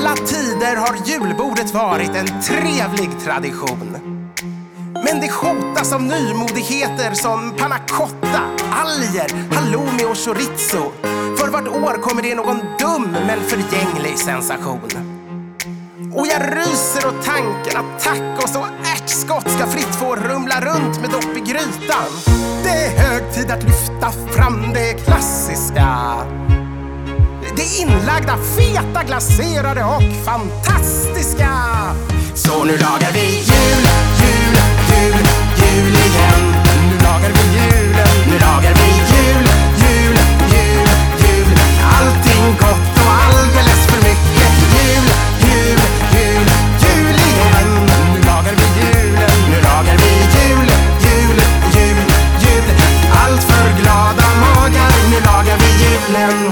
alla tider har julbordet varit en trevlig tradition. Men det hotas av nymodigheter som panna cotta, alger, halloumi och chorizo. För vart år kommer det någon dum men förgänglig sensation. Och jag ryser åt tanken att tacos och ärtskott ska fritt få rumla runt med dopp i grytan. Det är hög tid att lyfta fram det klassiska. Det inlagda, feta, glaserade och fantastiska. Så nu lagar vi jul, jul, jul, jul igen. Nu lagar vi julen, nu lagar vi jul, jul, jul, jul. Allting gott och alldeles för mycket. Jul, jul, jul, jul igen. Nu lagar vi julen, nu lagar vi jul, jul, jul, jul. Allt för glada magar, nu lagar vi julen.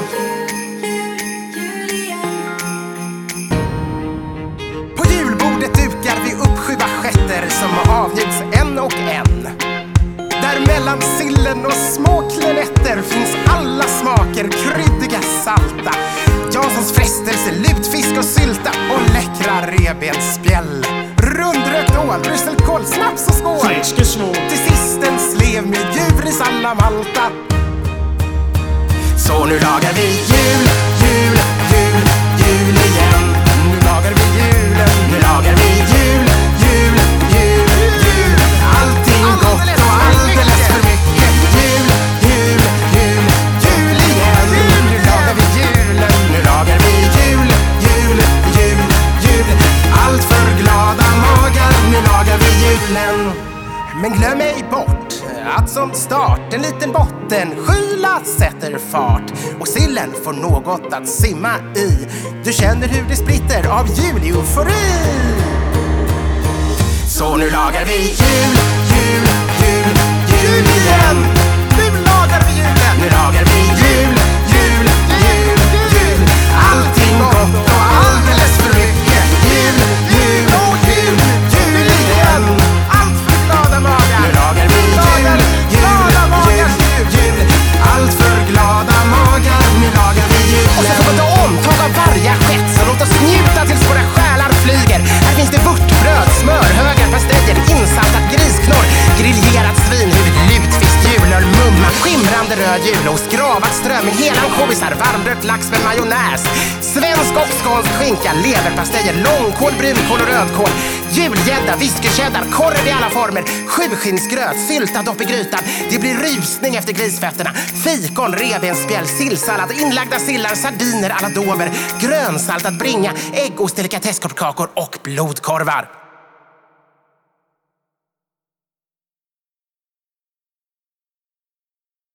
På julbordet dukar vi upp 7 assietter som avnjuts en och en. Där mellan sillen och små klenetter finns alla smaker kryddiga, salta. Janssons frestelse, lutfisk och sylta och läckra revbensspjäll. Rundrökt ål, brysselkål, snaps och skål. Fläsk är svår. Till sist en slev med djurris alla Malta. Så nu lagar vi jul, jul, jul, jul igen. Nu lagar vi julen, nu lagar vi jul, jul, jul, jul. Allting gott och alldeles för mycket. Jul, jul, jul, jul igen. Nu lagar vi julen, nu lagar vi jul, jul, jul, jul. Allt för glada magar, nu lagar vi julen. Men glöm ej bort att som start en liten bottenskyla sätter fart och sillen får något att simma i. Du känner hur det spritter av juleufori. Så nu lagar vi jul, jul, jul, jul igen. Nu lagar vi julen, nu lagar vi jul, jul, jul, jul. Allting gott och alldeles för mycket. Jul, jul, jul, jul igen. Allt för glada magar. Nu lagar vi jul, jul, jul, jul. Allt för glada magar. Nu lagar vi julen. Och så får man ta omtag av varje assiett. Så låt oss njuta tills våra själar flyger. Här finns det vörtbröd, smör, högar, pastejer, insaltat grisknorr, griljerat svinhuvud, lutfisk, julöl, mumma, skimrande röd julost, gravad strömming, hela ansjovisar, varmbröd, lax med majonnäs, svensk och skånsk skinka, leverpastejer, långkål, brunkål och rödkål, julgädda, whiskycheddar, korv i alla former, sjuskinsgröt, syltad dopp i grytan. Det blir rusning efter grisfötterna, fikon, revbensspjäll, sillsallad, inlagda sillar, sardiner alla dober, grönsaltad bringa, äggost, delikatesskortkakor och blodkorvar.